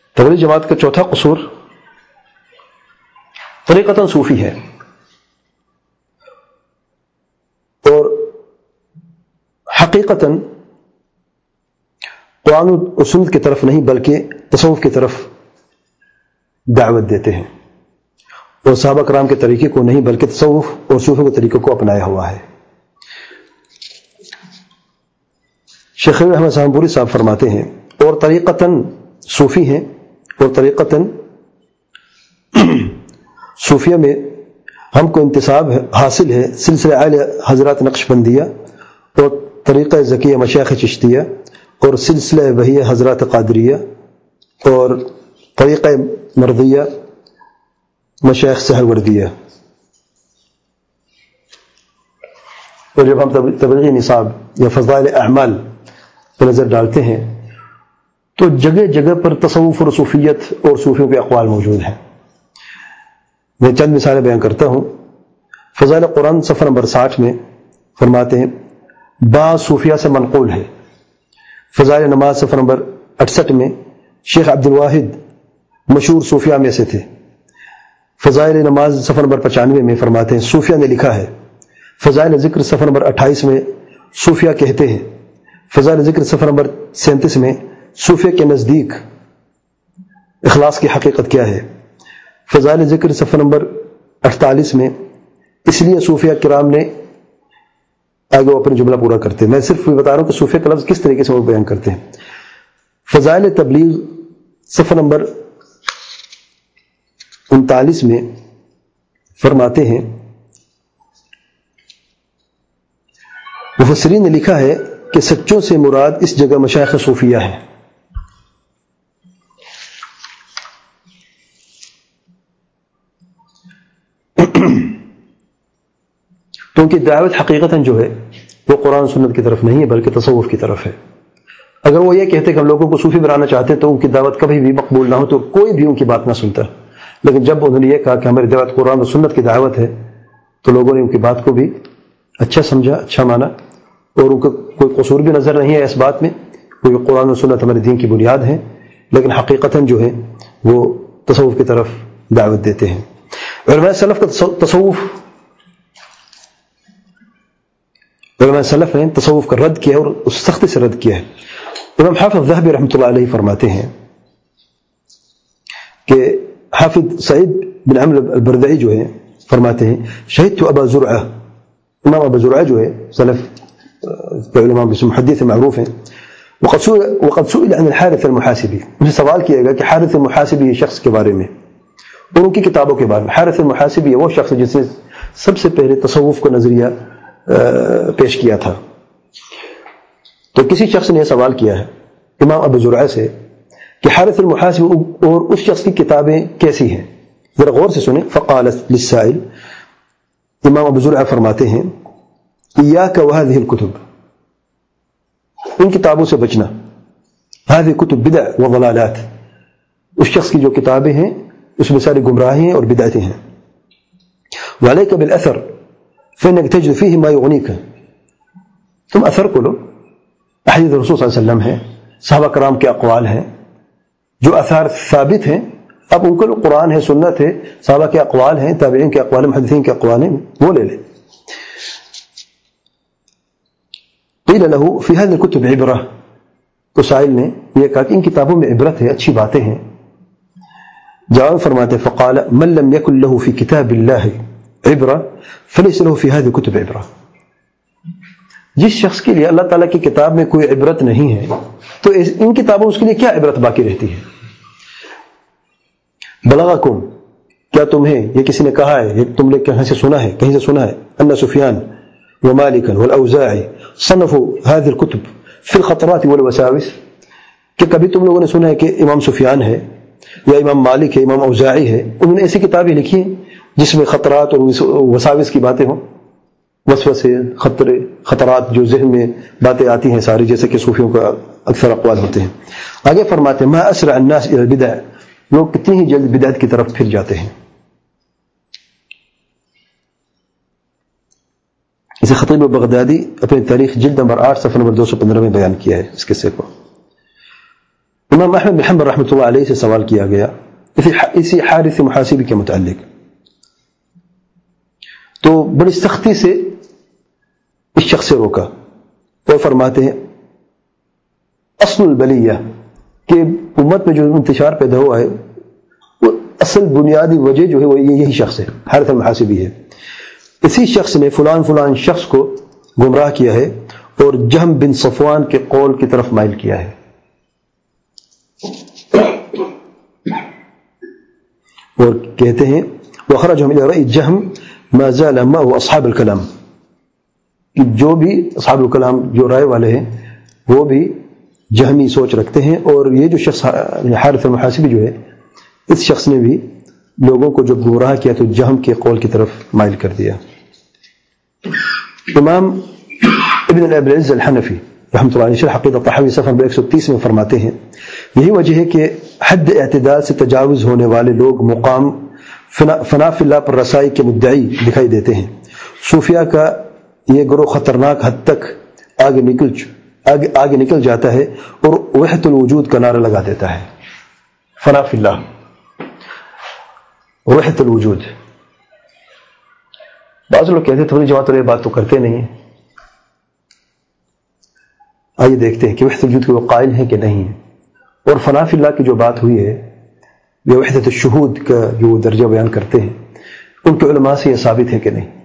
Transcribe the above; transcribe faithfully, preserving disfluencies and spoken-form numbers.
تبلیغ جماعت کا چوتھا قصور طریقتاً صوفی ہے اور حقیقتاً قرآن و سنت کی طرف نہیں بلکہ تصوف کی طرف دعوت دیتے ہیں، اور صحابہ کرام کے طریقے کو نہیں بلکہ تصوف اور صوفیوں کے طریقے کو اپنایا ہوا ہے۔ شیخ احمد سہانپوری صاحب فرماتے ہیں اور طریقتاً صوفی ہیں، اور طریقتاً صوفیہ میں ہم کو انتساب حاصل ہے سلسلہ اہل حضرات نقشبندیہ اور طریقہ ذکیہ مشایخ چشتیہ اور سلسلہ وحیہ حضرات قادریہ اور طریقہ مرضیہ مشایخ سہروردیہ۔ اور جب ہم تبلیغی نصاب یا فضائل اعمال پر نظر ڈالتے ہیں تو جگہ جگہ پر تصوف اور صوفیت اور صوفیوں کے اقوال موجود ہیں۔ میں چند مثالیں بیان کرتا ہوں۔ فضائل قرآن صفحہ نمبر ساٹھ میں فرماتے ہیں بعض صوفیہ سے منقول ہے۔ فضائل نماز صفحہ نمبر اڑسٹھ میں شیخ عبد الواحد مشہور صوفیہ میں سے تھے۔ فضائل نماز صفحہ نمبر پچانوے میں فرماتے ہیں صوفیہ نے لکھا ہے۔ فضائل ذکر صفحہ نمبر اٹھائیس میں صوفیہ کہتے ہیں۔ فضائل ذکر صفحہ نمبر سینتیس میں صوفیہ کے نزدیک اخلاص کی حقیقت کیا ہے۔ فضائل ذکر صفحہ نمبر اڑتالیس میں اس لیے صوفیہ کرام نے آگے وہ اپنے جملہ پورا کرتے ہیں، میں صرف بتا رہا ہوں کہ صوفیہ کا لفظ کس طریقے سے وہ بیان کرتے ہیں۔ فضائل تبلیغ صفحہ نمبر انتالیس میں فرماتے ہیں مفسرین نے لکھا ہے کہ سچوں سے مراد اس جگہ مشایخ صوفیہ ہے۔ تو ان کی دعوت حقیقتاً جو ہے وہ قرآن سنت کی طرف نہیں ہے بلکہ تصوف کی طرف ہے۔ اگر وہ یہ کہتے کہ ہم لوگوں کو صوفی بنانا چاہتے ہیں تو ان کی دعوت کبھی بھی مقبول نہ ہو، تو کوئی بھی ان کی بات نہ سنتا۔ لیکن جب انہوں نے یہ کہا کہ ہماری دعوت قرآن و سنت کی دعوت ہے تو لوگوں نے ان کی بات کو بھی اچھا سمجھا، اچھا مانا، اور ان کو کوئی قصور بھی نظر نہیں ہے اس بات میں، کیونکہ قرآن و سنت ہمارے دین کی بنیاد ہے، لیکن حقیقتاً جو ہے وہ تصوف کی طرف دعوت دیتے ہیں۔ علماء سلف کا تصوف علماء سلف نے تصوف کا رد کیا اور اس سختی سے رد کیا ہے۔ امام حافظ ذہبی رحمۃ اللہ علیہ فرماتے ہیں کہ حافظ سعید بن عمرو البردعی جو ہے فرماتے ہیں شہدت ابا زرعہ، امام ابا زرعہ جو ہے سلف کے علماء میں سے محدث معروف ہیں، وقد سئل عن الحارث المحاسبی، مجھے سوال کیا گیا کہ حارث المحاسبی شخص کے بارے میں اور ان کی کتابوں کے بارے میں۔ حارث المحاسبی وہ شخص جس نے سب سے پہلے تصوف کا نظریہ پیش کیا تھا۔ تو کسی شخص نے یہ سوال کیا ہے امام ابو زرعہ سے کہ حارث المحاسبی اور اس شخص کی کتابیں کیسی ہیں، ذرا غور سے سنیں۔ فقال للسائل، امام ابو زرعہ فرماتے ہیں ایاک وهذه الكتب، ان کتابوں سے بچنا، هذه كتب بدع وضلالات، اس شخص کی جو کتابیں ہیں اس میں ساری گمراہیاں اور بدعتیں ہیں۔ وعليك بالاثر فانك تجد فيه ما يغنيك، تم اثر کو لو، احادیث رسول صلی اللہ علیہ وسلم ہیں، صحابہ کرام کے اقوال ہیں، جو اثار ثابت ہیں، اب ان کو لو، قرآن ہے، سنت ہے، صحابہ کے اقوال ہیں، تابعین کے اقوال ہیں، محدثین کے اقوال ہیں، وہ لے لیں۔ قیل له فی هذه الكتب عبرہ، تو سائل نے یہ کہا کہ ان کتابوں میں عبرت ہے، اچھی باتیں ہیں۔ جواب فرماتے فقال من لم يكن له في كتاب الله عبرہ فليس له في هذه الكتب عبرہ، جس شخص کے لیے اللہ تعالیٰ کی کتاب میں کوئی عبرت نہیں ہے تو ان کتابوں اس کے لیے کیا عبرت باقی رہتی ہے۔ بلغکم، کیا تمہیں یہ کسی نے کہا ہے، یہ تم نے کہیں سے سنا ہے، کہیں سے سنا ہے، ان سفیان ومالکا والاوزاعی صنفوا هذه الكتب في الخطرات والوساوس، کہ کبھی تم لوگوں نے سنا ہے کہ امام سفیان ہے یا امام مالک ہے، امام اوزاعی ہے، انہوں نے ایسی کتابیں لکھی ہیں جس میں خطرات اور وساوس کی باتیں ہوں، وسوسے، خطرے، خطرات جو ذہن میں باتیں آتی ہیں ساری، جیسے کہ صوفیوں کا اکثر اقوال ہوتے ہیں۔ آگے فرماتے ہیں ما اسرع الناس الى البدع، لوگ کتنی ہی جلد بدعت کی طرف پھر جاتے ہیں۔ اسے خطیب بغدادی اپنی تاریخ جلد نمبر آٹھ صفحہ نمبر دو سو پندرہ میں بیان کیا ہے اس قصے کو۔ امام احمد بن حنبل رحمۃ اللہ علیہ سے سوال کیا گیا اسی حارث محاسبی کے متعلق، تو بڑی سختی سے اس شخص سے روکا. وہ فرماتے ہیں اصل البلیہ کہ امت میں جو انتشار پیدا ہوا ہے وہ اصل بنیادی وجہ جو ہے وہ یہی شخص ہے، حارث المحاسبی ہے. اسی شخص نے فلان فلان شخص کو گمراہ کیا ہے اور جہم بن صفوان کے قول کی طرف مائل کیا ہے. اور کہتے ہیں وخرجهم الى رأي الجهم ما زال معه اصحاب الكلام، کہ جو بھی اصحاب الکلام جو رائے والے ہیں وہ بھی جہمی سوچ رکھتے ہیں، اور یہ جو شخص حارث المحاسبی جو ہے اس شخص نے بھی لوگوں کو جب گمراہ کیا تو جہم کے قول کی طرف مائل کر دیا. امام ابن ابی العز الحنفی رحمۃ اللہ علیہ شرح عقیدہ طحاوی صفحہ نمبر ایک سو تیس میں فرماتے ہیں یہی وجہ ہے کہ حد اعتدال سے تجاوز ہونے والے لوگ مقام فنا فی اللہ پر رسائی کے مدعی دکھائی دیتے ہیں. صوفیہ کا یہ گروہ خطرناک حد تک آگے نکل آگے, آگے نکل جاتا ہے اور وحدت الوجود کا نعرہ لگا دیتا ہے. فنا فی اللہ، وحدت الوجود. بعض لوگ کہتے ہیں تھوڑی جماعت یہ بات تو کرتے نہیں ہیں. آئیے دیکھتے ہیں کہ وحدت الوجود کے وہ قائل ہیں کہ نہیں ہیں. اور فنا فی اللہ کی جو بات ہوئی ہے یہ وحدت الشہود کا جو درجہ بیان کرتے ہیں ان کے علماء سے یہ ثابت ہے کہ نہیں.